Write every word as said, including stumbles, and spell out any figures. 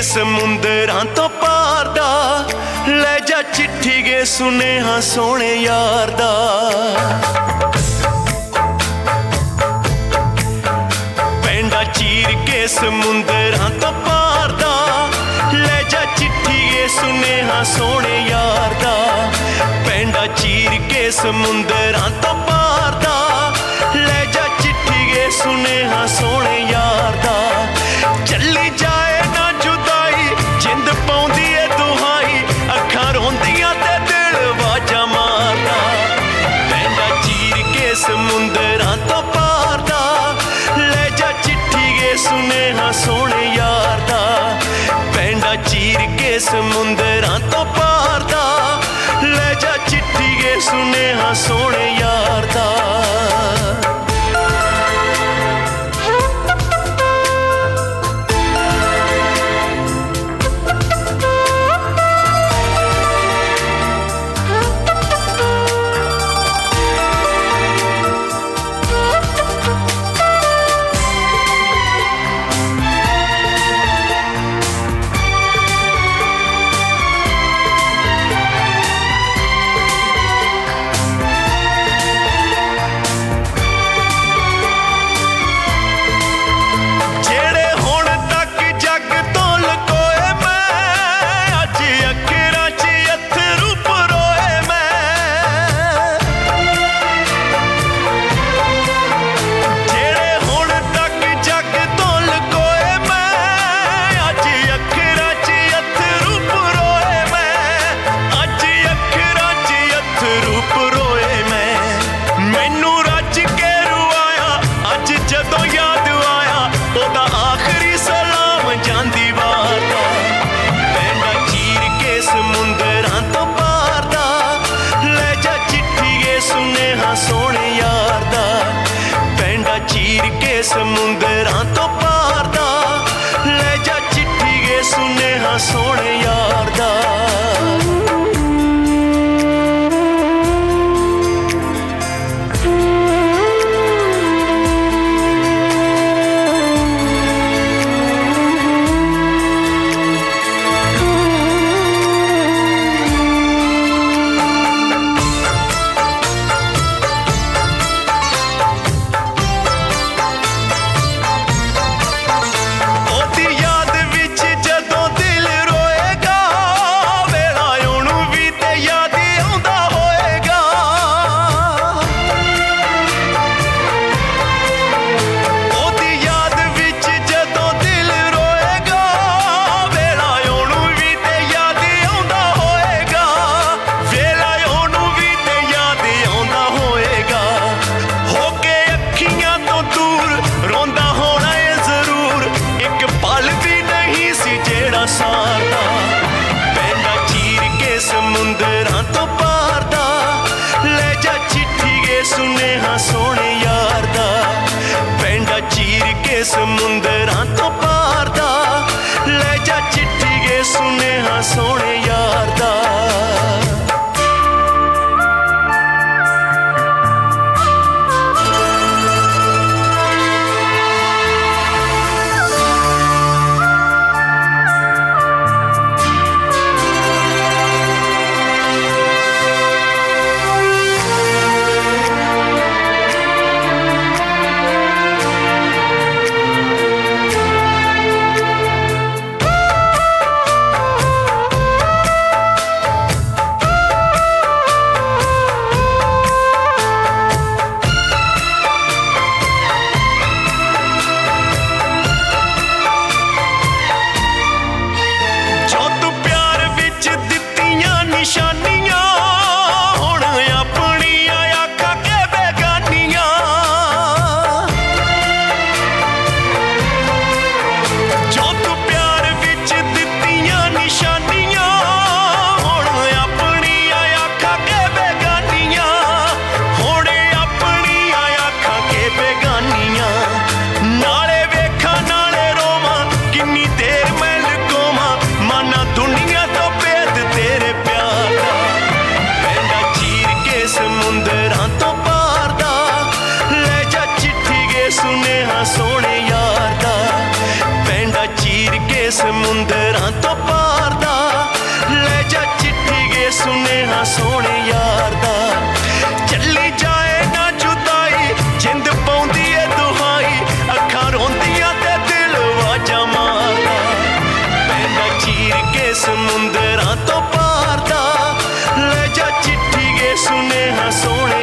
ਸਮੁੰਦਰਾਂ ਤੋਂ ਪਾਰ ਦਾ, ਲੈ ਜਾ ਚਿੱਠੀ ਗੇ ਸੁਨੇਹਾ ਸੋਹਣੇ ਯਾਰ ਦਾ। ਪੈਂਡਾ ਚੀਰ ਕੇ ਸਮੁੰਦਰਾਂ ਤੋਂ ਪਾਰ ਦਾ, ਲੈ ਜਾ ਚਿੱਠੀ ਗੇ ਸੁਨੇਹਾ ਸੋਹਣੇ ਯਾਰ ਦਾ। ਪੈਂਡਾ ਚੀਰ ਕੇ ਸਮੁੰਦਰਾਂ ਤੋਂ ਪਾਰ ਦਾ, ਲੈ ਜਾ ਚਿੱਠੀ ਗੇ ਸੁਨੇਹਾ ਸੋਹਣੇ ਯਾਰ ਦਾ। ਚੱਲੀ ਜਾਏ ਨਾ ਜੁਦਾਈ, ਜਿੰਦ ਪਾਉਂਦੀ ਏ ਦੁਹਾਈ, ਅੱਖਾਂ ਰੋਂਦੀਆਂ ਤੇ ਦਿਲ ਵਾਜਾਂ ਮਾਰਦਾ। ਪੈਂਡਾ ਚੀਰ ਕੇ ਸਮੁੰਦਰਾਂ ਤੋਂ ਪਾਰ ਦਾ, ਲੈ ਜਾ ਚਿੱਠੀ ਗੇ ਸੁਨੇਹਾ ਸੋਹਣੇ ਯਾਰ ਦਾ। ਪੈਂਡਾ ਚੀਰ ਕੇ ਸਮੁੰਦਰਾਂ ਤੋਂ ਪਾਰ ਦਾ, ਲੈ ਜਾ ਚਿੱਠੀ ਗੇ ਸੁਨੇਹਾ ਸੋਹਣੇ ਯਾਰ ਦਾ। ਸਮੁੰਦਰਾਂ ਤੋਂ ਪਾਰ ਦਾ, ਲੈ ਜਾ ਚਿੱਠੀ ਗੇ ਸੁਨੇਹਾ ਸੋਹਣੇ ਯਾਰ ਦਾ। ਪੈਂਡਾ ਚੀਰ ਕੇ ਸਮੁੰਦਰਾਂ ਤੋਂ ਪਾਰ ਦਾ, ਲੈ ਜਾ ਚਿੱਠੀ ਗੇ ਸੁਨੇਹਾ ਸੋਹਣੇ ਯਾਰ ਦਾ। ਪੈਂਡਾ ਚੀਰ ਕੇ ਸਮੁੰਦਰਾਂ ਤੋਂ ਪਾਰ ਦਾ, ਲੈ ਜਾ ਚਿੱਠੀ ਗੇ ਸੁਨੇਹਾ ਸੋਹਣੇ ਯਾਰ ਦਾ। ਸੁਨੇਹਾ ਸੋਹਣੇ ਯਾਰ ਦਾ। ਪੈਂਡਾ ਚੀਰ ਕੇ ਸਮੁੰਦਰਾਂ ਸਮੁੰਦਰਾਂ ਤੋਂ ਪਾਰ ਦਾ। ਲੈ ਜਾ ਚਿੱਠੀ ਗੇ ਸੁਨੇਹਾ ਸੋਹਣੇ ਯਾਰ ਦਾ। ਚੱਲੀ ਜਾਏ ਨਾ ਜੁਦਾਈ ਜਿੰਦ ਪਾਉਂਦੀ ਏ ਦੁਹਾਈ, ਅੱਖਾਂ ਰੋਂਦੀਆਂ ਤੇ ਦਿਲ ਵਾਜਾਂ ਮਾਰਦਾ। ਪੈਂਡਾ ਚੀਰ ਕੇ ਸਮੁੰਦਰਾਂ ਤੋਂ ਪਾਰ ਦਾ। ਲੈ ਜਾ ਚਿੱਠੀ ਗੇ ਸੁਨੇਹਾ ਸੋਹਣੇ